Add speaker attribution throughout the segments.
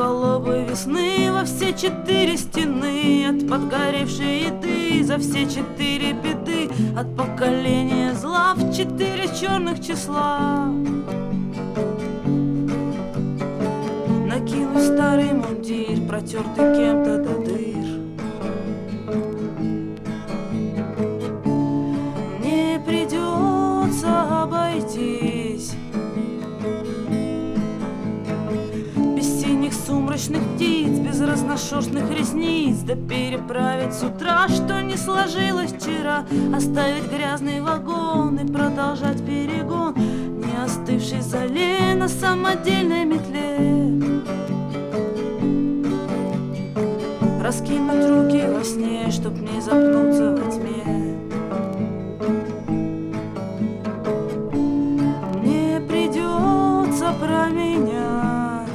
Speaker 1: голубой весны во все 4 стены, от подгоревшей еды за все 4 беды, от поколения зла в 4 черных числа. Накинуть старый мундир, протертый кем-то до дыр. Мне придется обойтись без синих сумрачных птиц, без разношерстных ресниц, да переправить с утра, что не сложилось вчера, оставить грязный вагон и продолжать перегон, не остывшей зале на самодельной метле. Раскинуть руки во сне, чтоб не запнуться во тьме. Мне придется променять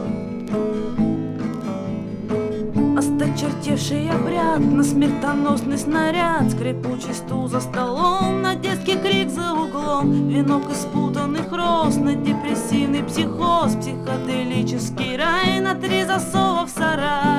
Speaker 1: осточертевший обряд на смертоносный снаряд, скрипучий стул за столом, на детский крик за углом, венок из спутанных роз, на депрессивный психоз, психоделический рай, на 3 засова в сарай.